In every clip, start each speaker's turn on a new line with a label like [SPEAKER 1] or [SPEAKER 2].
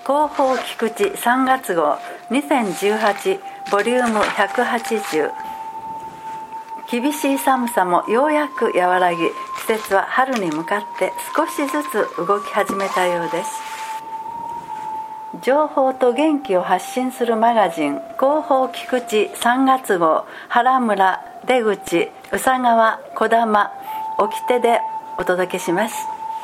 [SPEAKER 1] 広報菊池3月号2018ボリューム180。厳しい寒さもようやく和らぎ、季節は春に向かって少しずつ動き始めたようです。情報と元気を発信するマガジン広報菊池3月号、原村、出口、宇佐川、小玉、掟でお届けします。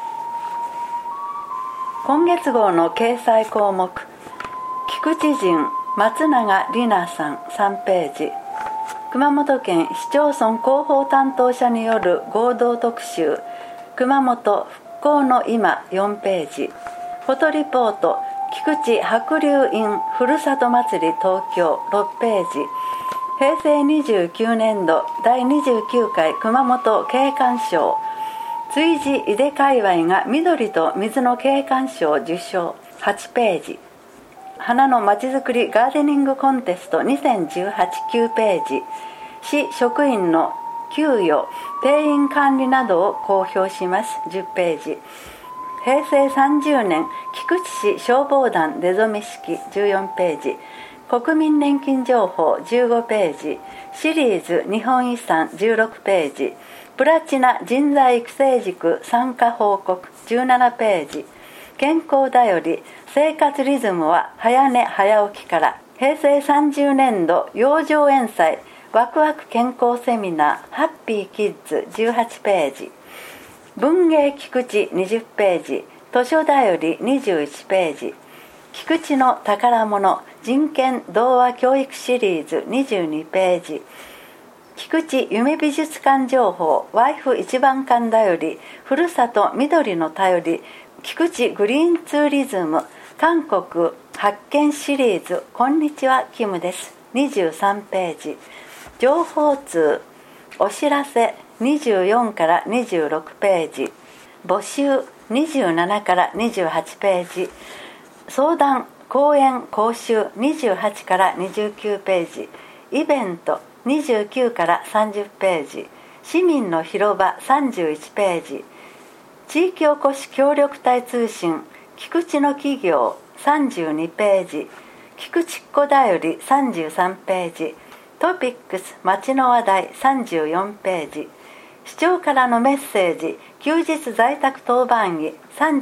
[SPEAKER 1] 今月号の掲載項目、菊池人松永里奈さん3ページ、熊本県市町村広報担当者による合同特集、熊本復興の今4ページ、フォトリポート、菊池白龍院ふるさと祭り東京6ページ、平成29年度第29回熊本景観賞、築地井出界隈が緑と水の景観賞受賞8ページ、花のまちづくりガーデニングコンテスト20189ページ、市職員の給与定員管理などを公表します10ページ、平成30年菊池市消防団出初め式14ページ、国民年金情報15ページ、シリーズ日本遺産16ページ、プラチナ人材育成塾参加報告17ページ、健康だより生活リズムは早寝早起きから、平成30年度養生園祭ワクワク健康セミナーハッピーキッズ18ページ、文芸菊池20ページ、図書だより21ページ、菊池の宝物人権童話教育シリーズ22ページ、菊池夢美術館情報ワイフ一番館だよりふるさと緑の便り、菊池グリーンツーリズム韓国発見シリーズこんにちはキムです23ページ、情報通お知らせ24から26ページ、募集27から28ページ、相談講演講習28から29ページ、イベント29から30ページ、市民の広場31ページ、地域おこし協力隊通信菊池の企業32ページ、菊池っ子だより33ページ、トピックス街の話題34ページ、市長からのメッセージ休日在宅当番儀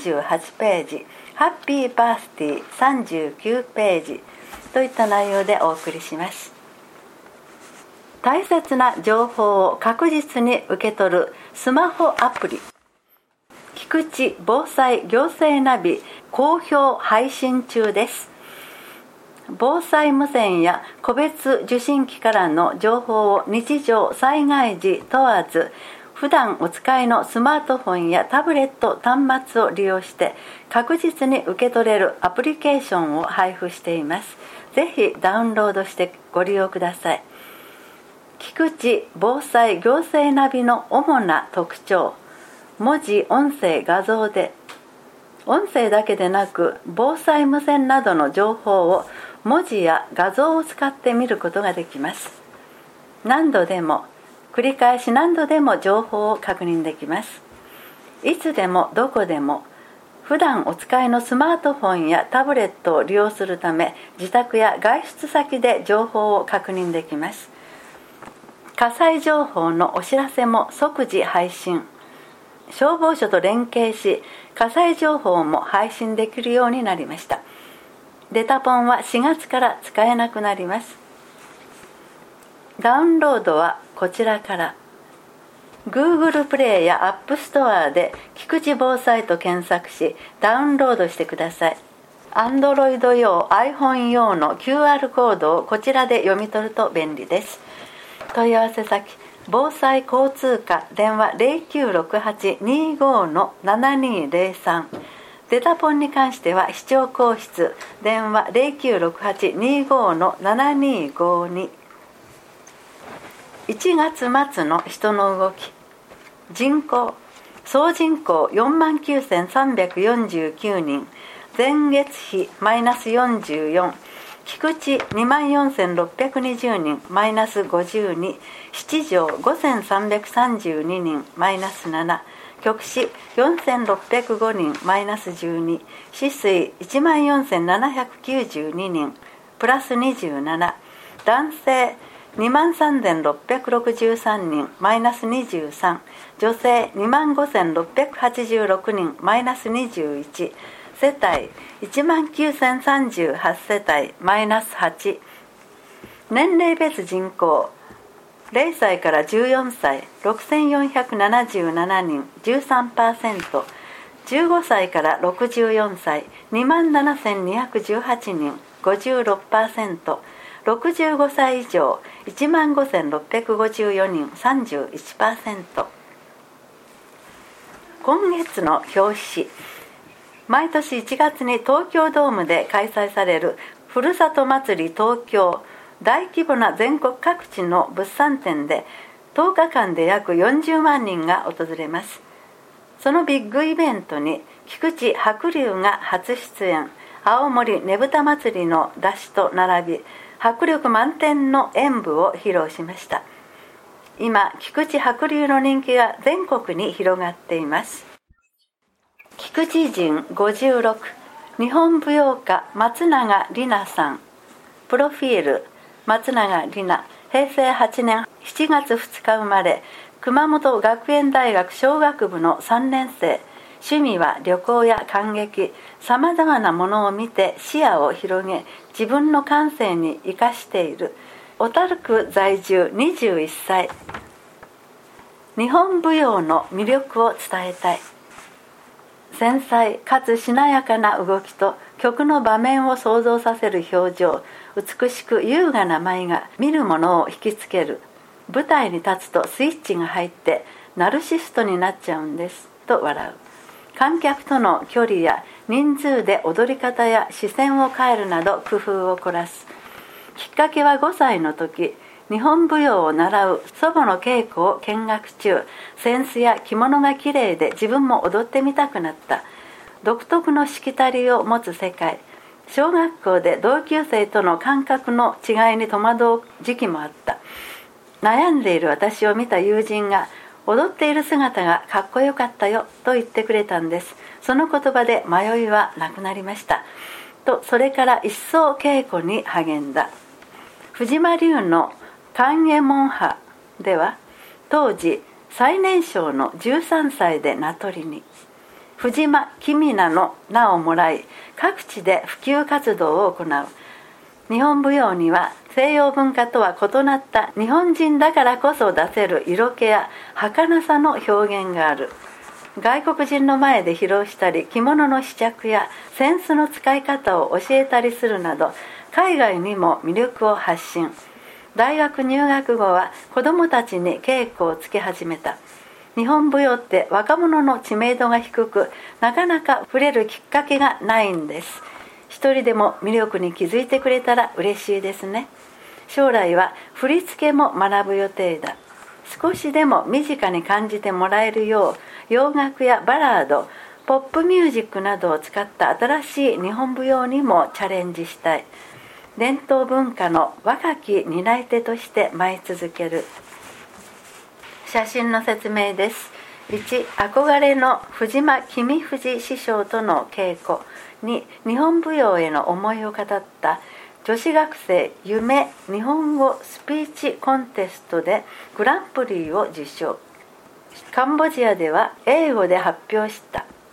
[SPEAKER 1] 38ページ、ハッピーバースディ39ページといった内容でお送りします。大切な情報を確実に受け取るスマホアプリ、菊池防災行政ナビ好評配信中です。防災無線や個別受信機からの情報を日常災害時問わず、普段お使いのスマートフォンやタブレット端末を利用して確実に受け取れるアプリケーションを配布しています。ぜひダウンロードしてご利用ください。菊池防災行政ナビの主な特徴、文字音声画像で、音声だけでなく防災無線などの情報を文字や画像を使って見ることができます。何度でも繰り返し何度でも情報を確認できます。いつでもどこでも普段お使いのスマートフォンやタブレットを利用するため、自宅や外出先で情報を確認できます。火災情報のお知らせも即時配信、消防署と連携し火災情報も配信できるようになりました。デタポンは4月から使えなくなります。ダウンロードはこちらから。 Google プレイや App Store で菊池防災と検索しダウンロードしてください。 Android 用 iPhone 用の QR コードをこちらで読み取ると便利です。問い合わせ先防災交通課電話 0968-25-7203、 デタポンに関しては市長公室電話 0968-25-7252。 1月末の人の動き、総人口 49,349 人、前月比マイナス44、菊池 24,620 人マイナス52、七条 5,332 人マイナス7、 極死4605人マイナス12、死水14792人プラス27、男性23,663人マイナス23、女性25,686人マイナス21、世帯19,038世帯マイナス8、年齢別人口0歳から14歳6477人 13%、 15歳から64歳27,218人 56%、 65歳以上15,654人 31%。 今月の表紙、毎年1月に東京ドームで開催されるふるさと祭り東京、大規模な全国各地の物産展で10日間で約40万人が訪れます。そのビッグイベントに菊池白龍が初出演、青森ねぶた祭りの山車と並び迫力満点の演舞を披露しました。今、菊池白龍の人気が全国に広がっています。菊池人56、日本舞踊家松永里奈さん。プロフィール、松永里奈、平成8年7月2日生まれ、熊本学園大学商学部の3年生。趣味は旅行や観劇、さまざまなものを見て視野を広げ、自分の感性に生かしている。小樽区在住21歳。日本舞踊の魅力を伝えたい。繊細かつしなやかな動きと曲の場面を想像させる表情、美しく優雅な舞が見る者を引きつける。舞台に立つとスイッチが入ってナルシストになっちゃうんですと笑う。観客との距離や人数で踊り方や視線を変えるなど工夫を凝らす。きっかけは5歳の時、日本舞踊を習う祖母の稽古を見学中、扇子や着物がきれいで自分も踊ってみたくなった。独特のしきたりを持つ世界。小学校で同級生との感覚の違いに戸惑う時期もあった。悩んでいる私を見た友人が、踊っている姿がかっこよかったよと言ってくれたんです。その言葉で迷いはなくなりましたと、それから一層稽古に励んだ。藤間流の寛右衛門派では、当時最年少の13歳で名取に、藤間君名の名をもらい、各地で普及活動を行う。日本舞踊には西洋文化とは異なった日本人だからこそ出せる色気や儚さの表現がある。外国人の前で披露したり、着物の試着や扇子の使い方を教えたりするなど、海外にも魅力を発信。大学入学後は子どもたちに稽古をつけ始めた。日本舞踊って若者の知名度が低く、なかなか触れるきっかけがないんです。一人でも魅力に気づいてくれたら嬉しいですね。将来は振り付けも学ぶ予定だ。少しでも身近に感じてもらえるよう、洋楽やバラード、ポップミュージックなどを使った新しい日本舞踊にもチャレンジしたい。伝統文化の若き担い手として舞い続ける。写真の説明です。1、憧れの藤間君藤師匠との稽古。2、日本舞踊への思いを語った女子学生夢日本語スピーチコンテストでグランプリを受賞。カンボジアでは英語で発表した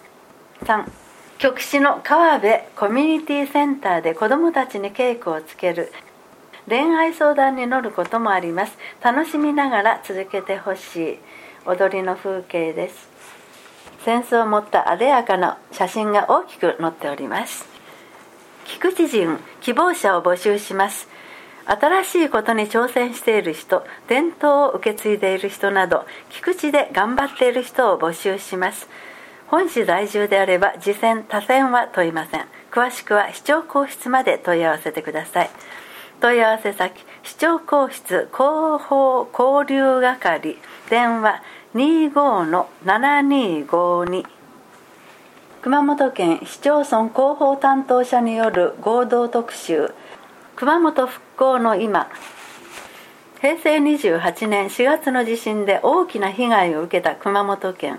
[SPEAKER 1] 。3、極地の川辺コミュニティセンターで子どもたちに稽古をつける。恋愛相談に乗ることもあります。楽しみながら続けてほしい。踊りの風景です。扇子を持った艶やかな写真が大きく載っております。菊池人希望者を募集します。新しいことに挑戦している人、伝統を受け継いでいる人など、菊池で頑張っている人を募集します。本市在住であれば次戦他戦は問いません。詳しくは市長公室まで問い合わせてください。問い合わせ先、市長公室広報交流係、電話 25-7252。 熊本県市町村広報担当者による合同特集、熊本復興の今。平成28年4月の地震で大きな被害を受けた熊本県。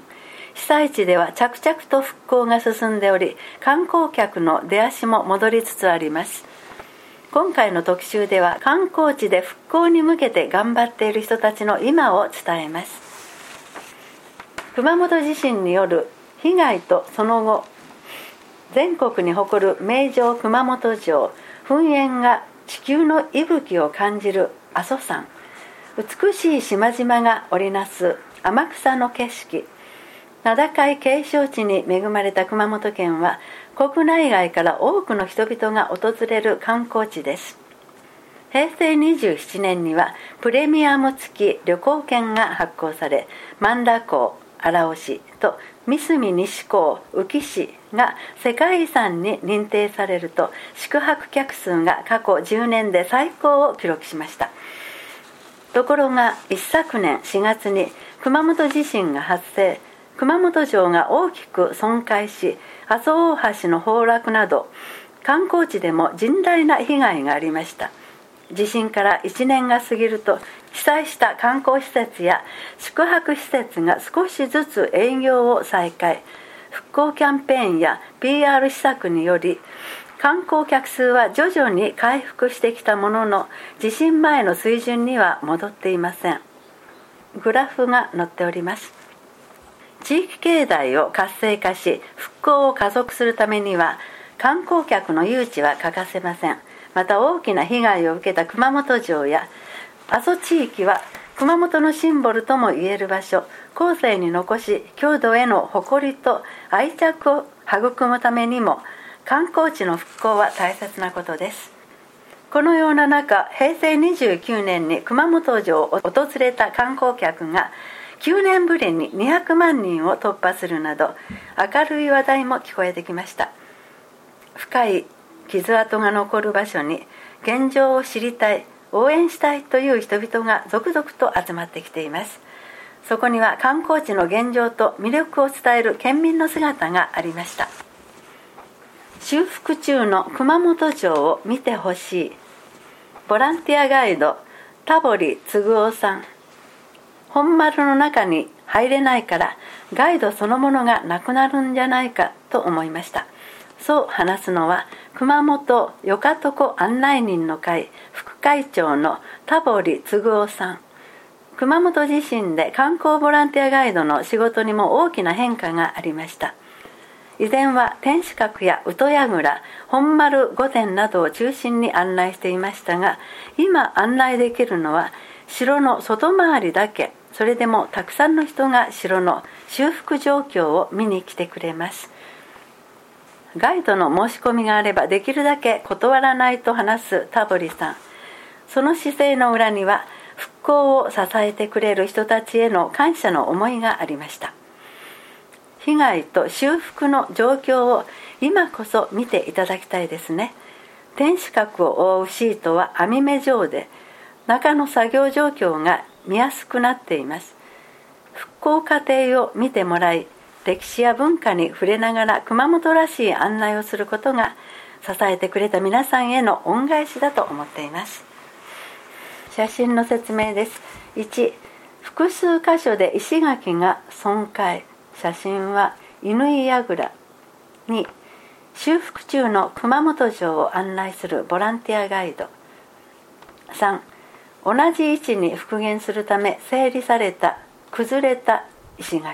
[SPEAKER 1] 被災地では着々と復興が進んでおり、観光客の出足も戻りつつあります。今回の特集では、観光地で復興に向けて頑張っている人たちの今を伝えます。熊本地震による被害とその後、全国に誇る名城熊本城、噴煙が地球の息吹を感じる阿蘇山、美しい島々が織りなす天草の景色、名高い景勝地に恵まれた熊本県は、国内外から多くの人々が訪れる観光地です。平成27年にはプレミアム付き旅行券が発行され、万田港、荒尾市と三隅西港、宇城市が世界遺産に認定されると、宿泊客数が過去10年で最高を記録しました。ところが一昨年4月に熊本地震が発生、熊本城が大きく損壊し、阿蘇大橋の崩落など観光地でも甚大な被害がありました。地震から1年が過ぎると、被災した観光施設や宿泊施設が少しずつ営業を再開、復興キャンペーンや PR 施策により観光客数は徐々に回復してきたものの、地震前の水準には戻っていません。グラフが載っております。地域経済を活性化し、復興を加速するためには観光客の誘致は欠かせません。また、大きな被害を受けた熊本城や阿蘇地域は熊本のシンボルともいえる場所、後世に残し、郷土への誇りと愛着を育むためにも観光地の復興は大切なことです。このような中、平成29年に熊本城を訪れた観光客が9年ぶりに200万人を突破するなど、明るい話題も聞こえてきました。深い傷跡が残る場所に現状を知りたい、応援したいという人々が続々と集まってきています。そこには観光地の現状と魅力を伝える県民の姿がありました。修復中の熊本城を見てほしい。ボランティアガイド田堀嗣夫さん。本丸の中に入れないからガイドそのものがなくなるんじゃないかと思いました。そう話すのは、熊本よかとこ案内人の会副会長の田堀嗣夫さん。熊本地震で観光ボランティアガイドの仕事にも大きな変化がありました。以前は天守閣や宇土櫓、本丸御殿などを中心に案内していましたが、今案内できるのは城の外回りだけ。それでもたくさんの人が城の修復状況を見に来てくれます。ガイドの申し込みがあればできるだけ断らないと話す田堀さん。その姿勢の裏には、復興を支えてくれる人たちへの感謝の思いがありました。被害と修復の状況を今こそ見ていただきたいですね。天守閣を覆うシートは網目状で、中の作業状況が見やすくなっています。復興過程を見てもらい、歴史や文化に触れながら熊本らしい案内をすることが、支えてくれた皆さんへの恩返しだと思っています。写真の説明です。1、複数箇所で石垣が損壊。写真は乾櫓。2、修復中の熊本城を案内するボランティアガイド。3、同じ位置に復元するため整理された崩れた石垣。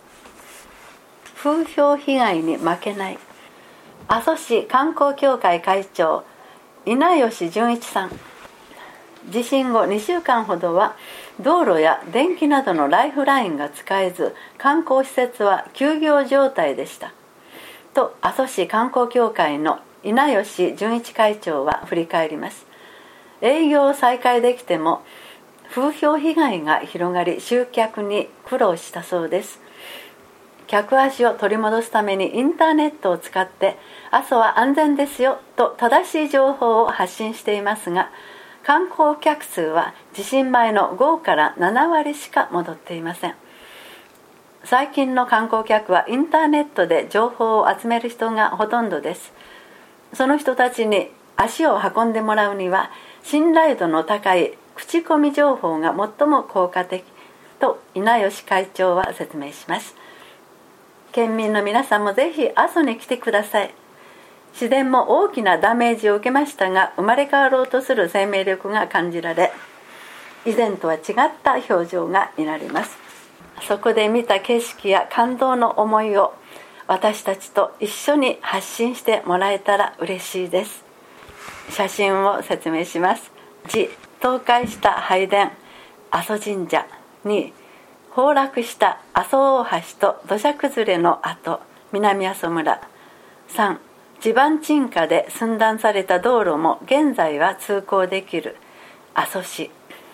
[SPEAKER 1] 風評被害に負けない。阿蘇市観光協会会長稲吉純一さん。地震後2週間ほどは道路や電気などのライフラインが使えず、観光施設は休業状態でしたと、阿蘇市観光協会の稲吉純一会長は振り返ります。営業を再開できても風評被害が広がり、集客に苦労したそうです。客足を取り戻すためにインターネットを使って阿蘇は安全ですよと正しい情報を発信していますが、観光客数は地震前の5から7割しか戻っていません。最近の観光客はインターネットで情報を集める人がほとんどです。その人たちに足を運んでもらうには、信頼度の高い口コミ情報が最も効果的と稲吉会長は説明します。 県民の皆さんもぜひ阿蘇に来てください。自然も大きなダメージを受けましたが、生まれ変わろうとする生命力が感じられ、以前とは違った表情が見られます。そこで見た景色や感動の思いを私たちと一緒に発信してもらえたら嬉しいです。写真を説明します。1、倒壊した拝殿阿蘇神社。2、崩落した阿蘇大橋と土砂崩れの跡南阿蘇村。3、地盤沈下で寸断された道路も現在は通行できる阿蘇市。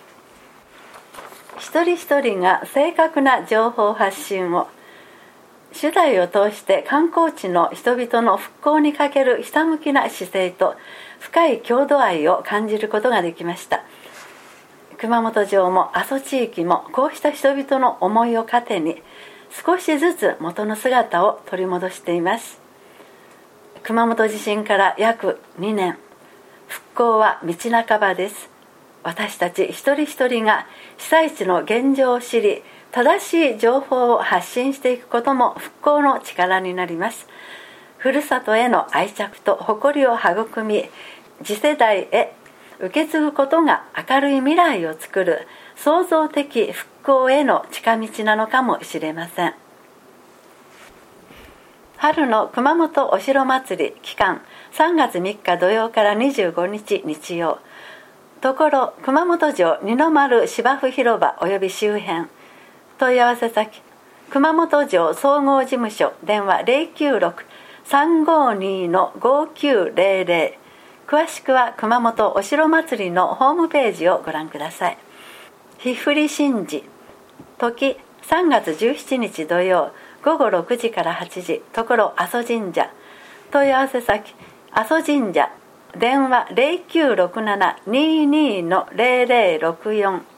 [SPEAKER 1] 一人一人が正確な情報発信を、取材を通して観光地の人々の復興にかけるひたむきな姿勢と深い郷土愛を感じることができました。熊本城も阿蘇地域もこうした人々の思いを糧に少しずつ元の姿を取り戻しています。熊本地震から約2年、復興は道半ばです。私たち一人一人が被災地の現状を知り、正しい情報を発信していくことも復興の力になります。ふるさとへの愛着と誇りを育み、次世代へ受け継ぐことが明るい未来を作る創造的復興への近道なのかもしれません。春の熊本お城祭り期間3月3日土曜から25日日曜。ところ熊本城二の丸芝生広場及び周辺。問い合わせ先、熊本城総合事務所、電話 096-352-5900。詳しくは熊本お城祭りのホームページをご覧ください。ひふり神事時3月17日土曜午後6時から8時、ところ阿蘇神社。問い合わせ先、阿蘇神社、電話 0967-22-0064